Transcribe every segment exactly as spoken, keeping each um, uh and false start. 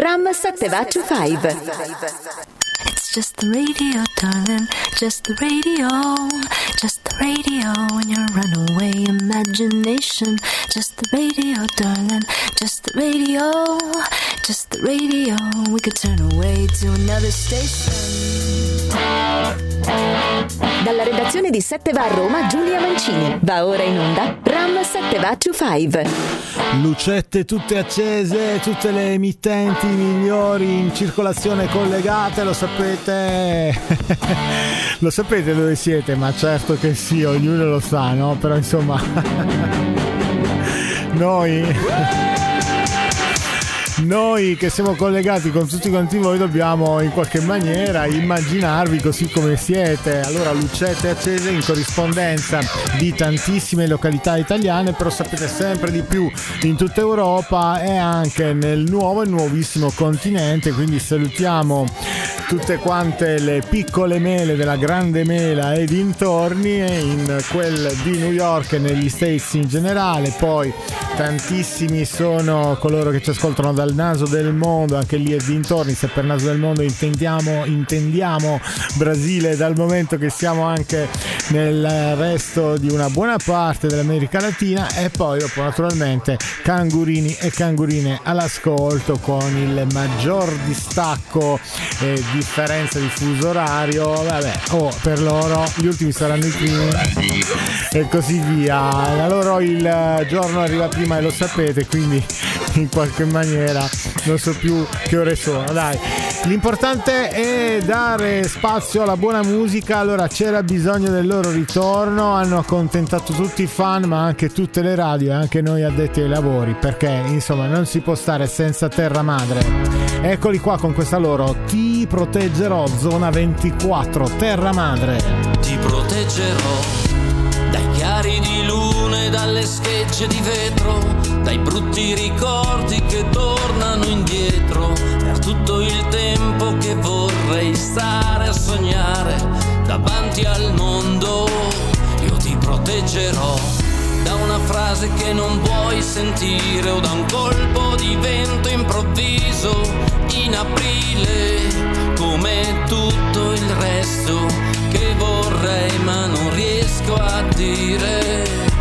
Ram Sattva Five. It's just the radio, darling, just the radio, just the radio in your runaway imagination. Just the radio, darling, just the radio, just the radio. We could turn away to another station. Dalla redazione di sette va a Roma, Giulia Mancini. Va ora in onda Ram Sattva Five. Lucette tutte accese, tutte le emittenti migliori in circolazione collegate, lo sapete? Lo sapete dove siete? Ma certo che sì, ognuno lo sa, no? Però insomma noi Noi che siamo collegati con tutti quanti voi dobbiamo in qualche maniera immaginarvi così come siete. Allora, lucette accese in corrispondenza di tantissime località italiane, però sapete sempre di più in tutta Europa e anche nel nuovo e nuovissimo continente. Quindi salutiamo tutte quante le piccole mele della grande mela e dintorni, e in quel di New York e negli States in generale. Poi tantissimi sono coloro che ci ascoltano dal naso del mondo, anche lì e dintorni, se per naso del mondo intendiamo, intendiamo Brasile, dal momento che siamo anche nel resto di una buona parte dell'America Latina. E poi dopo naturalmente cangurini e cangurine all'ascolto con il maggior distacco e differenza di fuso orario. Vabbè, oh, per loro gli ultimi saranno i primi e così via. A loro il giorno arriva prima e lo sapete, quindi in qualche maniera non so più che ore sono. Dai, l'importante è dare spazio alla buona musica. Allora, c'era bisogno del loro ritorno, hanno accontentato tutti i fan, ma anche tutte le radio e anche noi addetti ai lavori, perché insomma non si può stare senza terra madre. Eccoli qua con questa loro Ti proteggerò, zona ventiquattro, terra madre. Ti proteggerò dai chiari di luna e dalle schegge di vetro, dai brutti ricordi che tornano indietro, per tutto il tempo che vorrei stare a sognare davanti al mondo. Io ti proteggerò da una frase che non vuoi sentire o da un colpo di vento improvviso in aprile, come tutto il resto che vorrei ma non riesco a dire.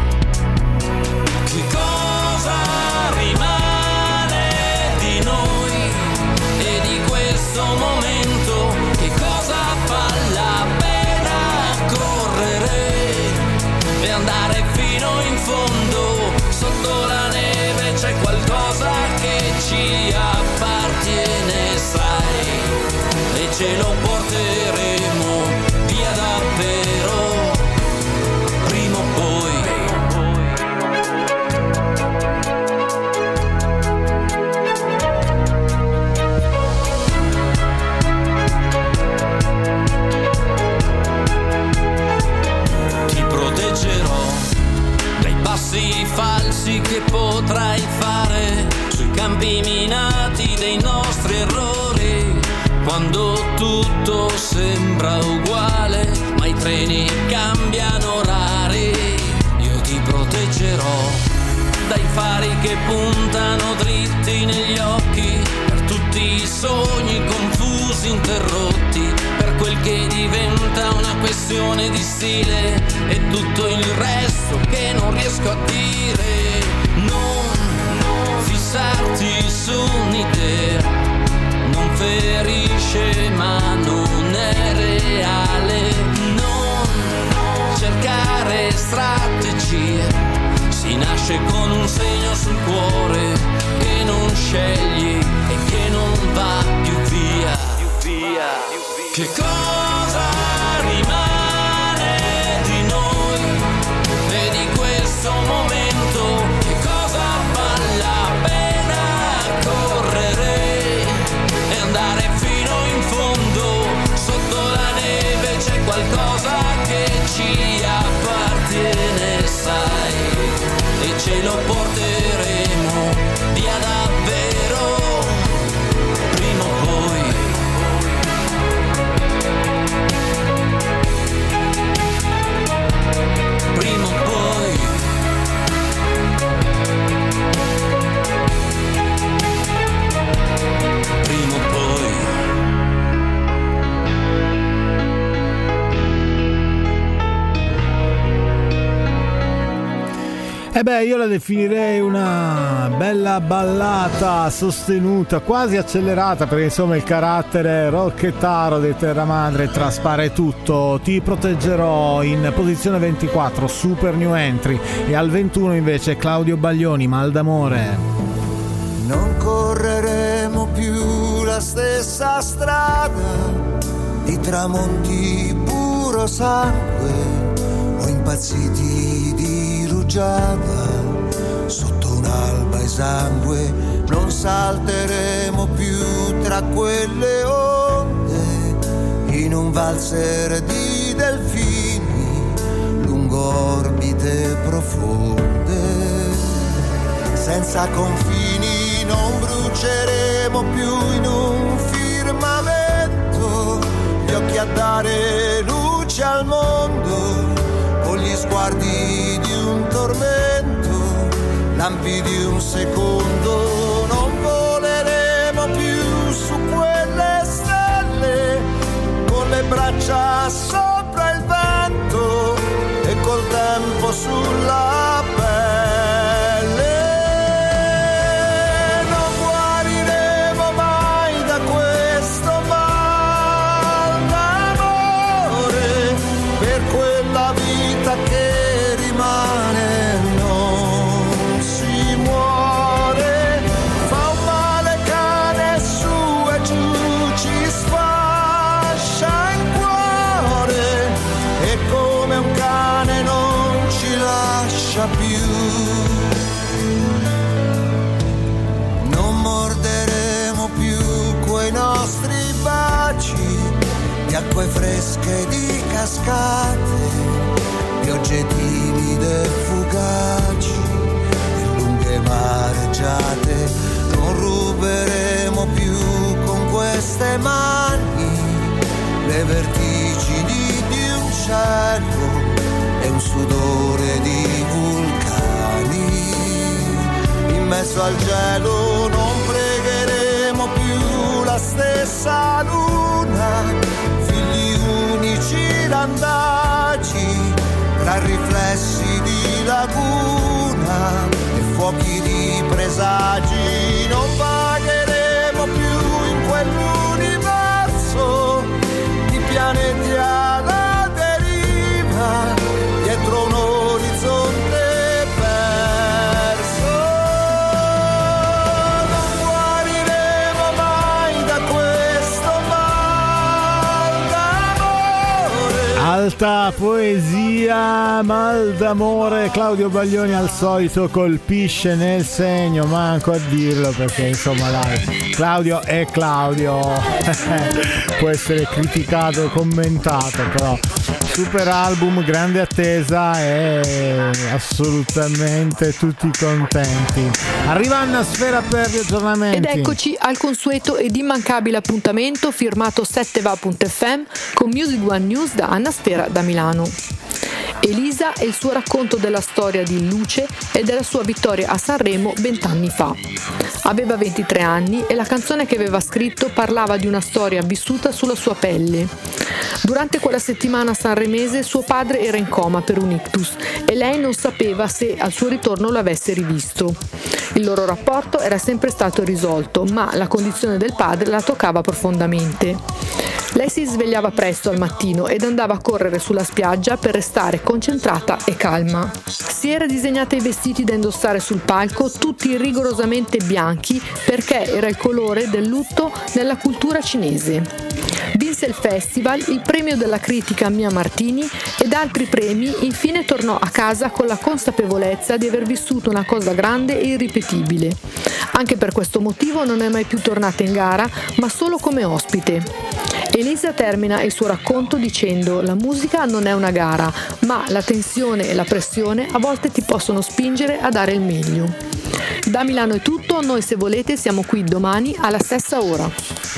Che cosa rimane di noi e di questo momento? Che cosa vale la pena correre e andare fino in fondo? Sotto la neve c'è qualcosa che ci appartiene, sai, e ce lo porteremo via davvero, prima o poi. Ti proteggerò dai passi falsi che potrai fare sui campi minati dei nostri errori, quando tutto sembra uguale ma i treni cambiano orari. Io ti proteggerò dai fari che puntano dritti negli occhi, per tutti i sogni confusi, interrotti, per quel che diventa una questione di stile e tutto il resto che non riesco a dire. Non, non fissarti su un'idea, non ferisce ma non è reale. Non cercare strategie, si nasce con un segno sul cuore che non scegli e che non va più via, più via, più via. Che cosa rimane di noi e di questo momento? Che cosa vale la pena correre e andare fino in fondo? Sotto la neve c'è qualcosa che ci appartiene, sai, e ce lo porteremo via davvero, prima o poi. E beh, io la definirei una bella ballata sostenuta, quasi accelerata, perché insomma il carattere rocchettaro dei Terra Madre traspare tutto. Ti proteggerò in posizione ventiquattro, super new entry, e al ventuno invece Claudio Baglioni, Mal d'amore. Non correremo più la stessa strada di tramonti puro sangue o impazziti di rugiada sotto un'alba esangue. Non salteremo più tra quelle onde in un valzer di delfini lungo orbite profonde. Senza confini non bruceremo più in un firmamento gli occhi a dare luce al mondo con gli sguardi di un tormento, lampi di un secondo. Non voleremo più su quelle stelle con le braccia sopra il vento e col tempo sulla pelle. Non guariremo mai da questo mal d'amore, per quella vita che rimane non si muore. Fa un male cane su e giù, ci sfascia il cuore e come un cane non ci lascia più. Non morderemo più quei nostri baci di acque fresche di cascate, piogge timide e fugaci e lunghe mareggiate. Non ruberemo più con queste mani le vertigini di un cielo e un sudore di vulcani. In mezzo al gelo non pregheremo più la stessa luna, figli unici randaci tra riflessi di laguna e fuochi di presagi. Non vagheremo più in quell'universo di pianeti alla deriva dietro un orizzonte perso. Non guariremo mai da questo mal d'amore. Alta poesia, Mal d'amore. Claudio Baglioni al solito colpisce nel segno, manco a dirlo, perché insomma dai, Claudio è Claudio. Può essere criticato, commentato, però super album, grande attesa e assolutamente tutti contenti. Arriva Anna Sfera per gli aggiornamenti. Ed eccoci al consueto ed immancabile appuntamento firmato sette va punto effe emme con Music One News da Anna Sfera da Milano. Elisa e il suo racconto della storia di Luce e della sua vittoria a Sanremo vent'anni fa. Aveva ventitré anni e la canzone che aveva scritto parlava di una storia vissuta sulla sua pelle. Durante quella settimana sanremese suo padre era in coma per un ictus e lei non sapeva se al suo ritorno l'avesse rivisto. Il loro rapporto era sempre stato risolto, ma la condizione del padre la toccava profondamente. Lei si svegliava presto al mattino ed andava a correre sulla spiaggia per restare concentrata e calma. Si era disegnata i vestiti da indossare sul palco, tutti rigorosamente bianchi, perché era il colore del lutto nella cultura cinese. Vinse il festival, il premio della critica Mia Martini ed altri premi. Infine tornò a casa con la consapevolezza di aver vissuto una cosa grande e irripetibile. Anche per questo motivo non è mai più tornata in gara, ma solo come ospite. Elisa termina il suo racconto dicendo: la musica non è una gara, ma la tensione e la pressione a volte ti possono spingere a dare il meglio. Da Milano è tutto, noi se volete siamo qui domani alla stessa ora.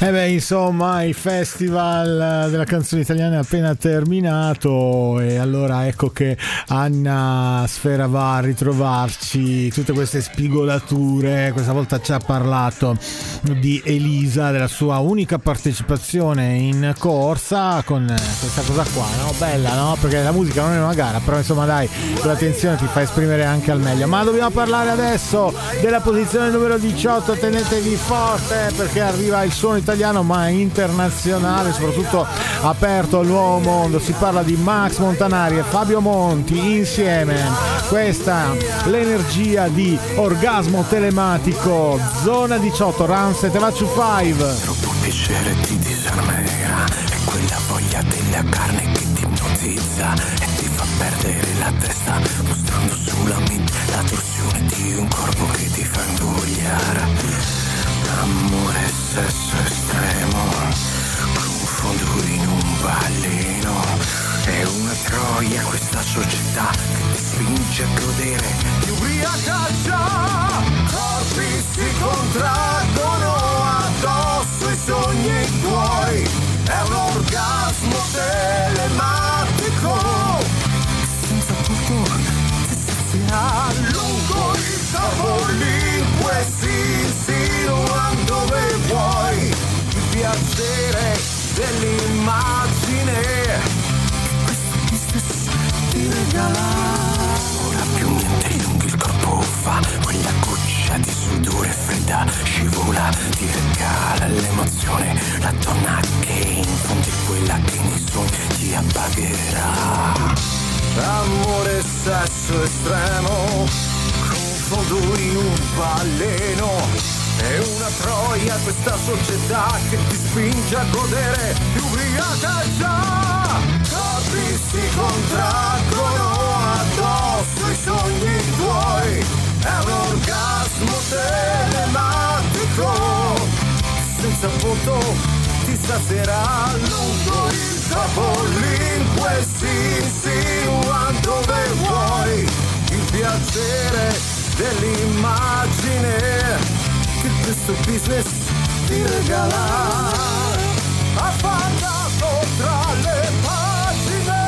E eh beh, insomma, il festival della canzone italiana è appena terminato e allora ecco che Anna Sfera va a ritrovarci tutte queste spigolature. Questa volta ci ha parlato di Elisa, della sua unica partecipazione in corsa con questa cosa qua, no? Bella, no? Perché la musica non è una gara, però insomma dai, l'attenzione ti fa esprimere anche al meglio. Ma dobbiamo parlare adesso della posizione numero diciotto, tenetevi forte perché arriva il suono italiano ma internazionale, soprattutto aperto al nuovo mondo. Si parla di Max Montanari e Fabio Monti insieme. Questa l'energia di Orgasmo Telematico. Zona diciotto, Round sette va to five. Troppo piacere ti disarmerà, è quella voglia della carne che ti ipnotizza e ti fa perdere la testa, mostrando sulla mente la torsione di un corpo che ti fa invogliare. Amore e sesso estremo, confondo in un ballino. È una troia questa società che ti spinge a godere. Ti ubriaca già, corpi si contraggono addosso i sogni tuoi. È un orgasmo telematico che senza porto ti sazierà lungo il tavolino, si insinua dove vuoi, il piacere dell'immagine che questo business ti regala. Ora più niente lunghi il corpo fa, quella goccia di sudore fredda scivola, ti regala l'emozione, la donna che infonde quella che nei sogni ti appagherà. Amore e sesso estremo, confondo in un baleno. È una troia questa società che ti spinge a godere, ti ubriaca già, corpi si contraggono addosso i sogni tuoi. È un orgasmo telematico che senza foto ti stasera lungo il capolingue, si insinua dove vuoi, il piacere dell'immagine che questo business ti regala. Affannato tra le pagine,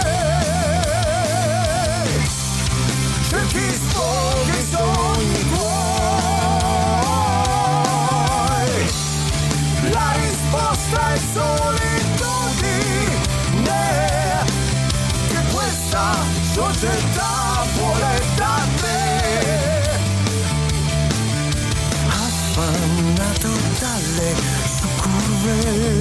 cerchi sfoghi i sogni tuoi. La risposta è solitudine che questa società vuole da te. Affannato dalle succurve,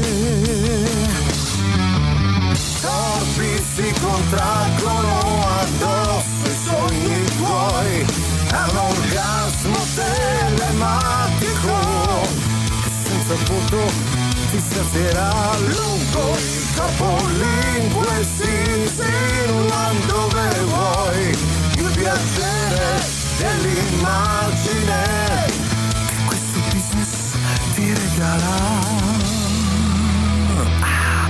corpi si contraggono addosso i sogni tuoi. È un orgasmo telematico che senza foto ti stasera lungo il capolingue, si insinua dove vuoi, il piacere dell'immagine ti regala. Ah.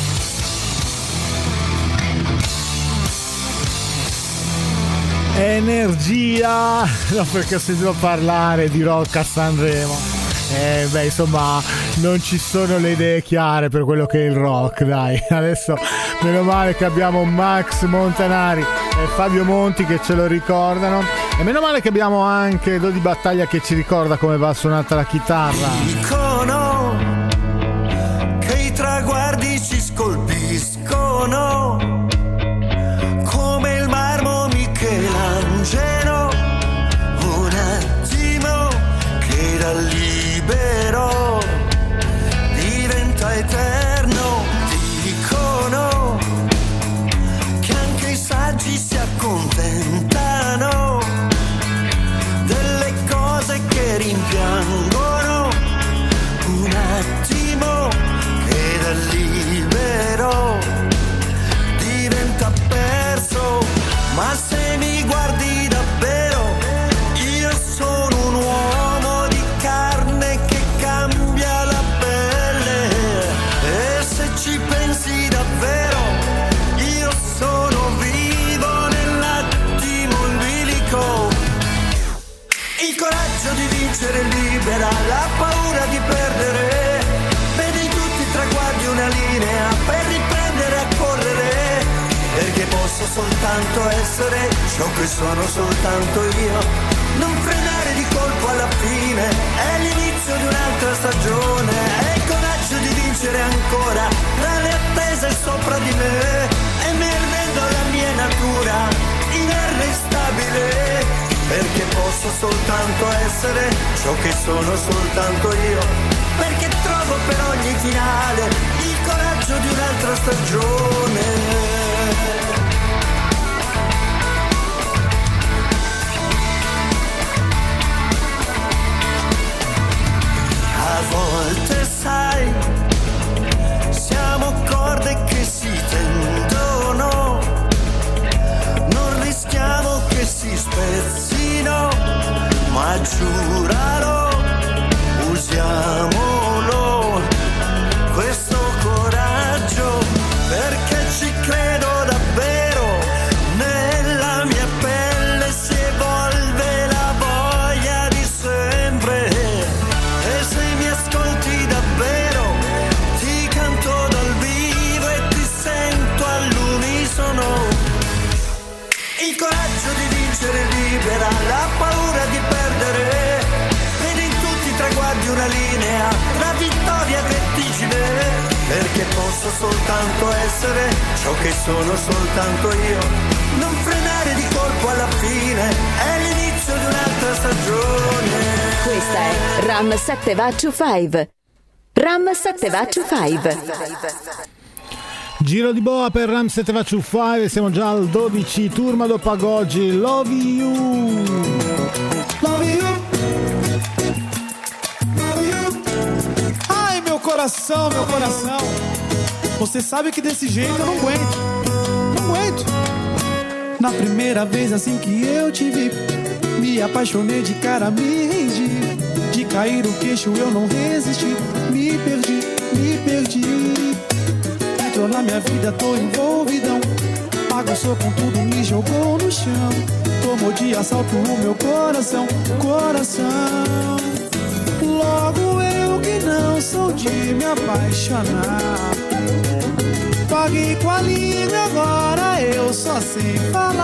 Energia, no, perché ho sentito parlare di rock a Sanremo. Eh beh, insomma, non ci sono le idee chiare per quello che è il rock, dai. Adesso meno male che abbiamo Max Montanari e Fabio Monti che ce lo ricordano, e meno male che abbiamo anche Dodi Battaglia che ci ricorda come va suonata la chitarra. Dicono che i traguardi ci scolpiscono come il marmo Michelangelo, un attimo che da libero diventa eterno. Dicono che anche i saggi si accontentano delle cose che rimpiangono, un attimo che da libero soltanto essere ciò che sono soltanto io. Non frenare di colpo alla fine, è l'inizio di un'altra stagione. È il coraggio di vincere ancora, tra le attese sopra di me. E mi arrendo alla mia natura, inarrestabile. Perché posso soltanto essere ciò che sono soltanto io. Perché trovo per ogni finale il coraggio di un'altra stagione. A volte sai, siamo corde che si tendono, non rischiamo che si spezzino, ma giuralo, usiamolo, questo coraggio, perché ci credo davvero, nella mia pelle si evolve la voglia di sempre. E se mi ascolti davvero, ti canto dal vivo e ti sento all'unisono. Il coraggio di vincere libera, la paura di perdere. Vedi in tutti i traguardi una linea, la vittoria vertigine. Perché posso soltanto essere ciò che sono soltanto io. Non frenare di colpo alla fine, è l'inizio di un'altra stagione. Questa è Ram Sattva venticinque. Ram Sattva venticinque. Giro di boa per Ram Sattva venticinque, siamo già al dodici, turma dopo Agogi, Love You. Love you. Love you. Ai, meu coração, meu coração. Você sabe que desse jeito eu não aguento. Não aguento. Na primeira vez assim que eu te vi, me apaixonei de cara, me rendi. De cair o queixo eu não resisti. Me perdi, me perdi. Entrou na minha vida, tô envolvidão. Bagunçou com tudo, me jogou no chão. Tomou de assalto o meu coração, coração. Logo eu que não sou de me apaixonar. Paguei com a língua, agora eu só sei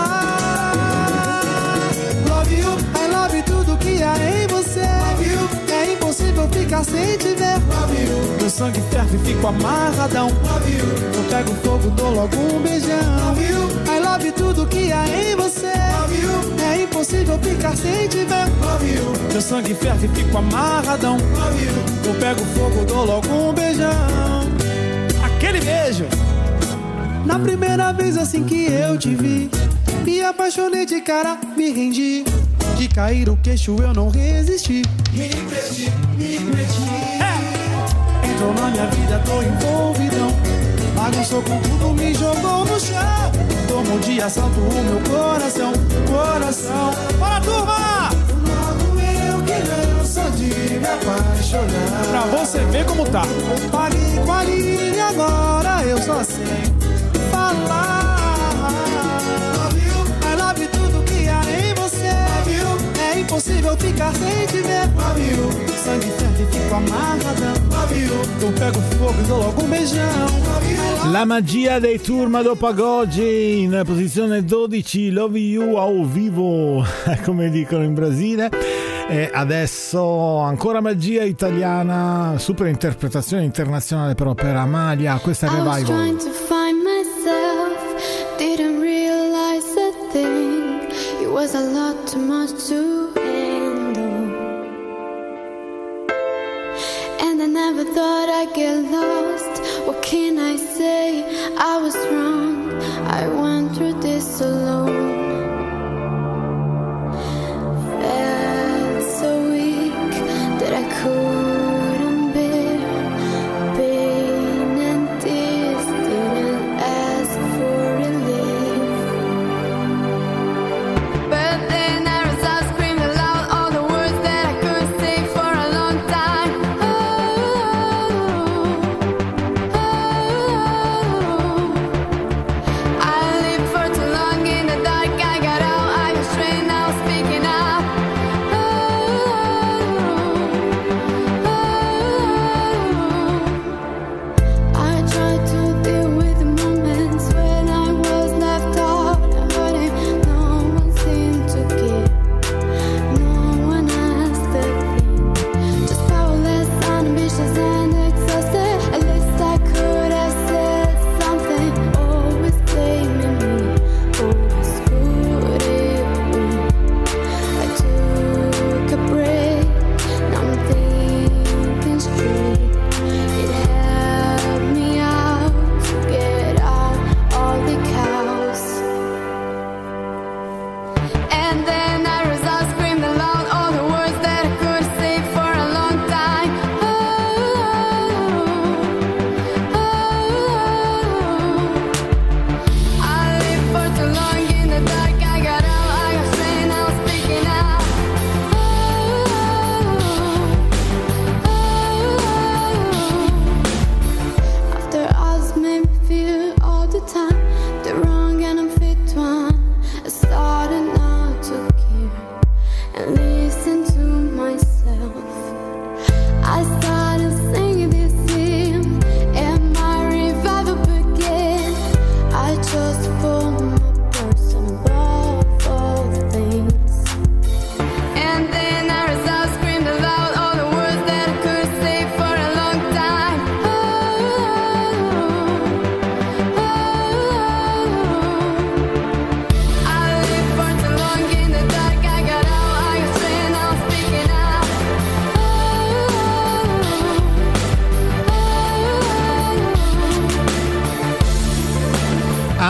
falar. Love you, I love tudo que há em você. Love you, é impossível ficar sem te ver. Love you, meu sangue ferve e fico amarradão. Love you, eu pego fogo, dou logo um beijão. Love you, I love tudo que há em você. Love you, é impossível ficar sem te ver. Love you, meu sangue ferve e fico amarradão. Love you, eu pego fogo, dou logo um beijão. Aquele beijo. Na primeira vez assim que eu te vi, me apaixonei de cara, me rendi. De cair o queixo eu não resisti. Me perdi, me perdi. É. Entrou na minha vida, tô envolvidão. Bagunçou com tudo, me jogou no chão. Tomou de assalto o meu coração, coração. Bora, turma! Logo eu que não sou de me apaixonar. Pra você ver como tá. Paguei com a linha e agora eu só sei falar. Love you, I love tudo que há em você. Love you, é impossível ficar sem te ver. Love you, sangue ferve e fico amarradão. Love you, eu pego fogo e dou logo um beijão. Love you, La magia dei Turma dopo Agogi in posizione dodici, Love You ao vivo, come dicono in Brasile. E adesso ancora magia italiana, super interpretazione internazionale però per Amalia, questa è Revival. I was trying to find myself, didn't realize a thing. It was a lot too much to handle, and I never thought I'd get lost. What can I say? I was wrong, I went through this alone. Felt so weak that I couldn't bear pain and tears, didn't ask for relief. But then I was out screaming aloud all the words that I couldn't say for a long time. Oh, oh, I lived for too long in the dark.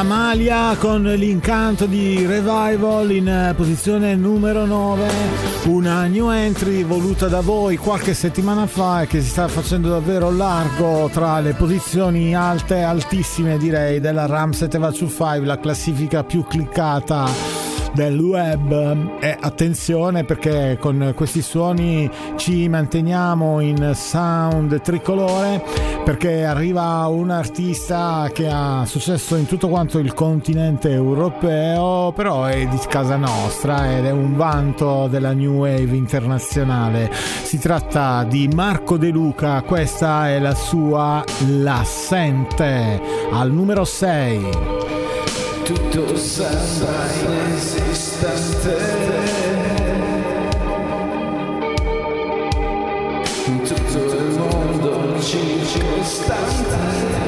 Amalia con l'incanto di Revival in posizione numero nove, una new entry voluta da voi qualche settimana fa e che si sta facendo davvero largo tra le posizioni alte, altissime direi, della RAM sette va su cinque, la classifica più cliccata del web. E attenzione, perché con questi suoni ci manteniamo in sound tricolore, perché arriva un artista che ha successo in tutto quanto il continente europeo, però è di casa nostra ed è un vanto della new wave internazionale. Si tratta di Marco De Luca, questa è la sua L'Assente al numero sei. Tutto sembra inesistente, tutto il mondo circostante,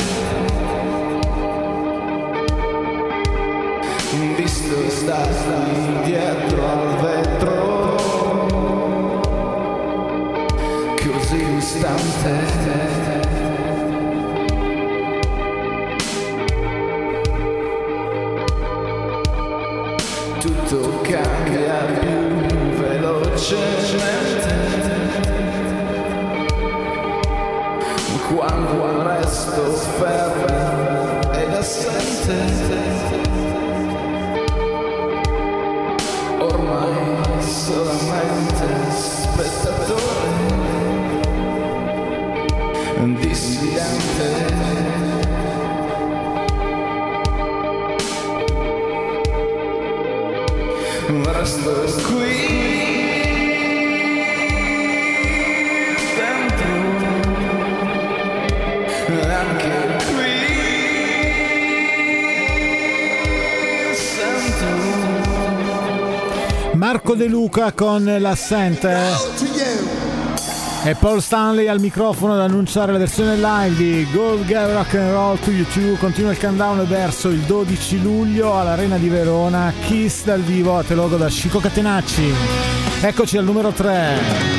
visto stare dietro al vetro, così distante. Tutto cambia più velocemente quando resto fermo ed assente. Ormai solamente spettatore, dissidente. Resto qui dentro, anche qui sento. Marco De Luca con L'Assente e Paul Stanley al microfono ad annunciare la versione live di Gold Gave Rock and Roll to YouTube. Continua il countdown verso il dodici luglio all'Arena di Verona. Kiss dal vivo a Telogo da Chico Catenacci. Eccoci al numero tre.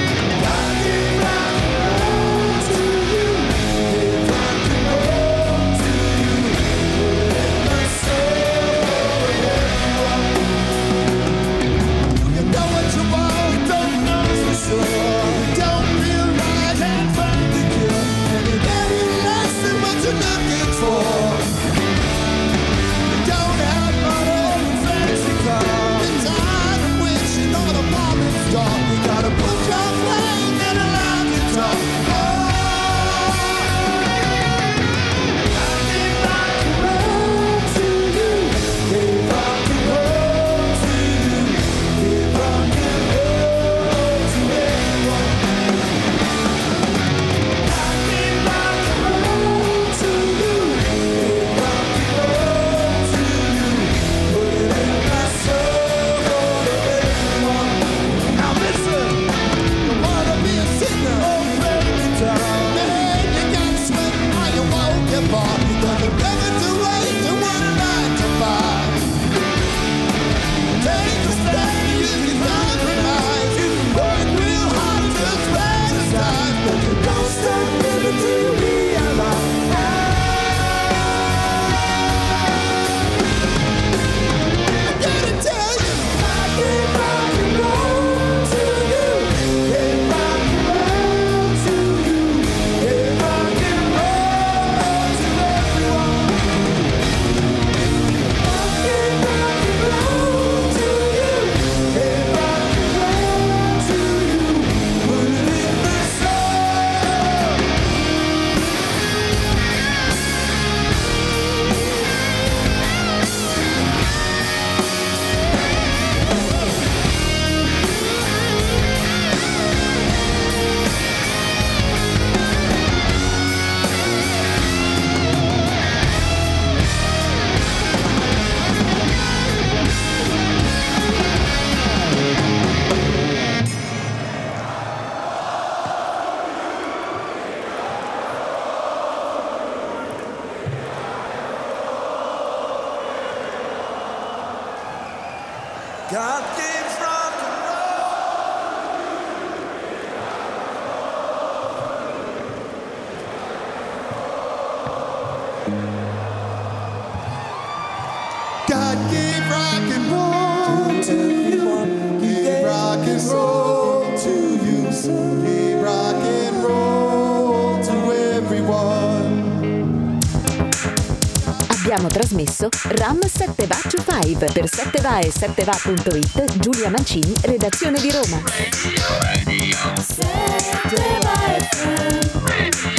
abbiamo trasmesso Ram sette va to cinque per sette va e sette va punto it. Giulia Mancini, redazione di Roma. Radio, radio.